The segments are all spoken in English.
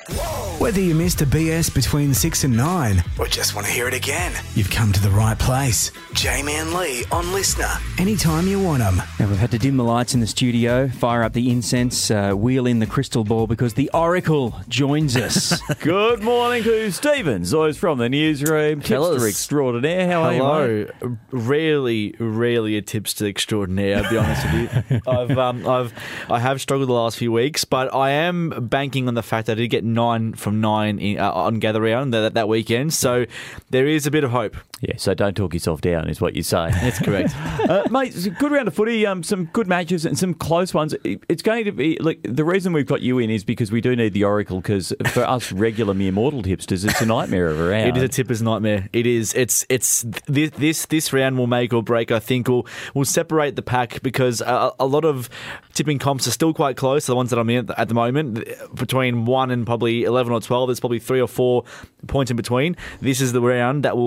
Whether you missed a BS between 6 and 9 or just want to hear it again, you've come to the right place. Jamie and Lee on Listener, anytime you want them. Now we've had to dim the lights in the studio, fire up the incense, wheel in the crystal ball because the Oracle joins us. Good morning to Stephen Zoyce from the newsroom. Tipster extraordinaire. How are you, mate? Rarely a tipster extraordinaire, I'll be honest with you. I have struggled the last few weeks, but I am banking on the fact that I did get 9 from 9 on Gather Round that weekend, so there is a bit of hope. Yeah, so don't talk yourself down is what you say. That's correct. Mate, it's a good round of footy, some good matches and some close ones. It's going to be, like, the reason we've got you in is because we do need the Oracle, because for us regular mere mortal tipsters, it's a nightmare of a round. It is a tipper's nightmare. It is. It's this round will make or break. I think will separate the pack, because a lot of tipping comps are still quite close. The ones that I'm in at the moment, between 1 and probably 11 or 12, there's probably 3 or 4 points in between. This is the round that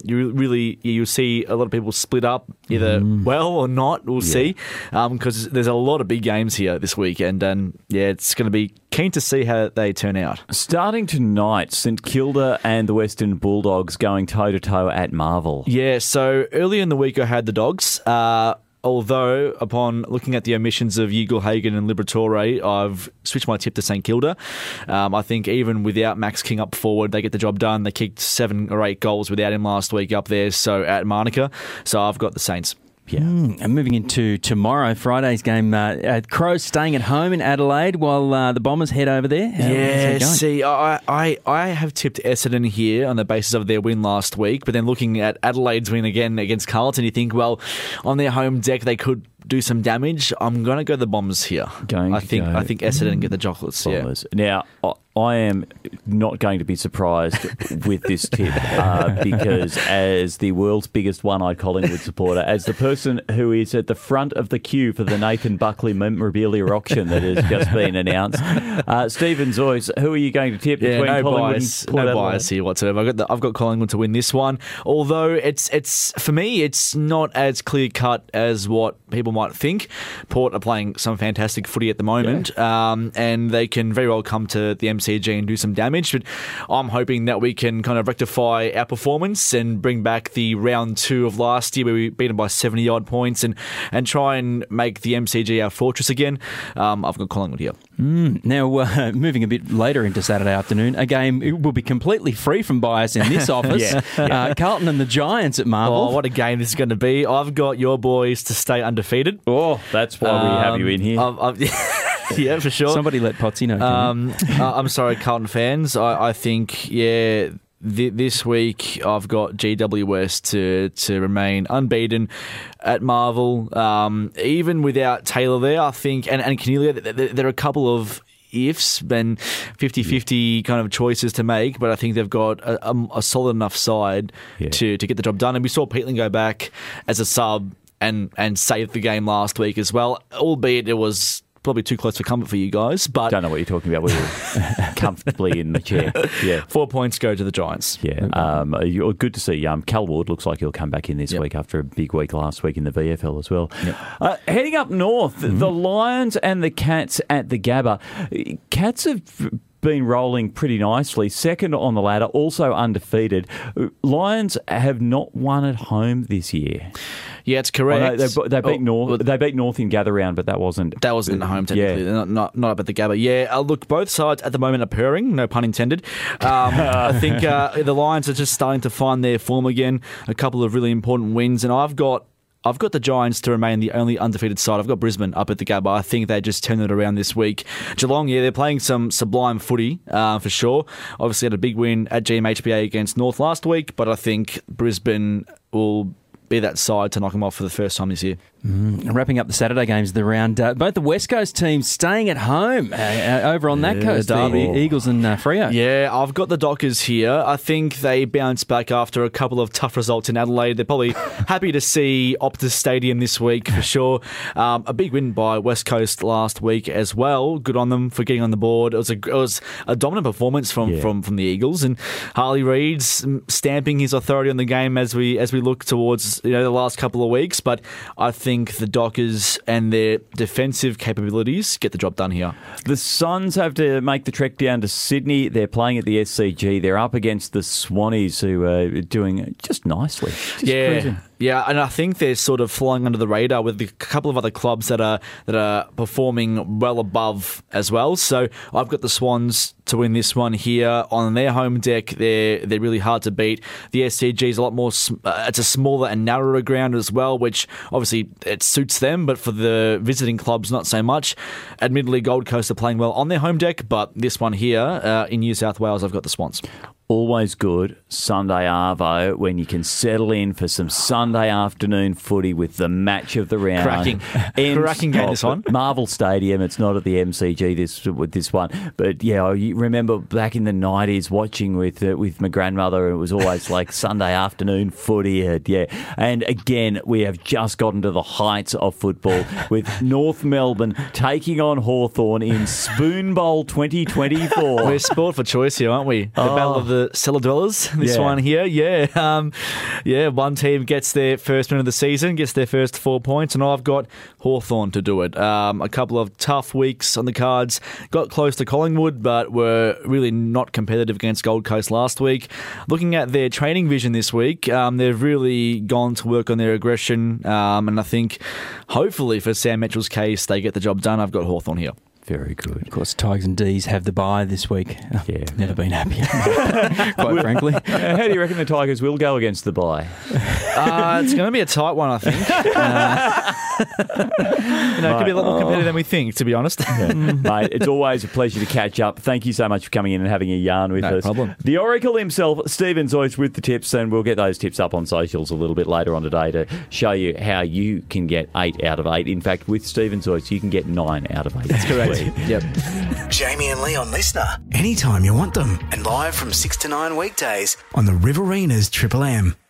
you'll see a lot of people split up either well or not. We'll see, because there's a lot of big games here this weekend, and it's going to be keen to see how they turn out. Starting tonight, St Kilda and the Western Bulldogs going toe-to-toe at Marvel. Yeah, so earlier in the week I had the Dogs. Although, upon looking at the omissions of Ugle-Hagan and Liberatore, I've switched my tip to St Kilda. I think even without Max King up forward, they get the job done. They kicked 7 or 8 goals without him last week up there, so at Manuka. So I've got the Saints. Yeah. And moving into tomorrow, Friday's game, Crows staying at home in Adelaide while the Bombers head over there. See, I have tipped Essendon here on the basis of their win last week, but then looking at Adelaide's win again against Carlton, you think, well, on their home deck they could do some damage. I'm going to go the Bombers here. I think Essendon get the chocolates. Bombers. Yeah. Now, I am not going to be surprised with this tip because as the world's biggest one-eyed Collingwood supporter, as the person who is at the front of the queue for the Nathan Buckley memorabilia auction that has just been announced, Stephen Zoyce, who are you going to tip between Collingwood and Port Adelaide? No bias here whatsoever. I've got Collingwood to win this one, although it's for me it's not as clear-cut as what people might think. Port are playing some fantastic footy at the moment, and they can very well come to the MCG and do some damage, but I'm hoping that we can kind of rectify our performance and bring back the round 2 of last year where we beat them by 70 odd points and try and make the MCG our fortress again. I've got Collingwood here. Now, moving a bit later into Saturday afternoon, a game it will be completely free from bias in this office. Carlton and the Giants at Marvel. Oh, what a game this is going to be. I've got your boys to stay undefeated. Oh, that's why we have you in here. Yeah, for sure. Somebody let Potsy know. I'm sorry, Carlton fans. I think, this week I've got GW West to remain unbeaten at Marvel. Even without Taylor there, I think, and Cornelia, there are a couple of ifs and 50-50 kind of choices to make, but I think they've got a solid enough side to get the job done. And we saw Peatland go back as a sub and save the game last week as well, albeit it was probably too close for comfort for you guys, but don't know what you're talking about. We were comfortably in the chair. 4 points go to the Giants. Good to see. Cal Ward looks like he'll come back in this week after a big week last week in the VFL as well. Heading up north, the Lions and the Cats at the Gabba. Cats have been rolling pretty nicely. Second on the ladder, also undefeated. Lions have not won at home this year. Yeah, it's correct. They beat North. They beat North in Gather Round, but that wasn't at home technically. Not up at the Gabba. Yeah, look, both sides at the moment are purring. No pun intended. I think the Lions are just starting to find their form again. A couple of really important wins, and I've got the Giants to remain the only undefeated side. I've got Brisbane up at the Gabba. I think they just turned it around this week. Geelong, they're playing some sublime footy for sure. Obviously had a big win at GMHBA against North last week, but I think Brisbane will be that side to knock them off for the first time this year. Wrapping up the Saturday games of the round, both the West Coast teams staying at home over on that coast, the Eagles and Freo. Yeah, I've got the Dockers here. I think they bounced back after a couple of tough results in Adelaide. They're probably happy to see Optus Stadium this week for sure. A big win by West Coast last week as well. Good on them for getting on the board. It was a dominant performance from the Eagles, and Harley Reid's stamping his authority on the game as we look towards the last couple of weeks. But I think think the Dockers and their defensive capabilities get the job done here. The Suns have to make the trek down to Sydney. They're playing at the SCG. They're up against the Swannies, who are doing just nicely. Just cruising. Yeah, and I think they're sort of flying under the radar with a couple of other clubs that are performing well above as well. So I've got the Swans to win this one here on their home deck. They're really hard to beat. The SCG is a lot more. It's a smaller and narrower ground as well, which obviously it suits them, but for the visiting clubs, not so much. Admittedly, Gold Coast are playing well on their home deck, but this one here in New South Wales, I've got the Swans. Always good Sunday arvo when you can settle in for some Sunday afternoon footy with the match of the round. Cracking game, this one. Marvel Stadium. It's not at the MCG with this one, but yeah, you remember back in the 90s watching with my grandmother. It was always like Sunday afternoon footy. And again, we have just gotten to the heights of football with North Melbourne taking on Hawthorn in Spoon Bowl 2024. We're sport for choice here, aren't we? The battle of the cellar dwellers, this one here. One team gets their first win of the season, gets their first 4 points, and I've got Hawthorn to do it. A couple of tough weeks on the cards. Got close to Collingwood, but were really not competitive against Gold Coast last week. Looking at their training vision this week, they've really gone to work on their aggression, and I think hopefully for Sam Mitchell's case, they get the job done. I've got Hawthorn here. Very good. Of course, Tigers and D's have the bye this week. Yeah. Never been happier, quite frankly. How do you reckon the Tigers will go against the bye? It's going to be a tight one, I think. It could be a lot more competitive than we think, to be honest. Mate, it's always a pleasure to catch up. Thank you so much for coming in and having a yarn with us. No problem. The Oracle himself, Stephen Zoyce, with the tips, and we'll get those tips up on socials a little bit later on today to show you how you can get 8 out of 8. In fact, with Stephen Zoyce, you can get 9 out of 8. That's correct. Yep. Jamie and Lee on Listener. Anytime you want them. And live from 6 to 9 weekdays on the Riverinas Triple M.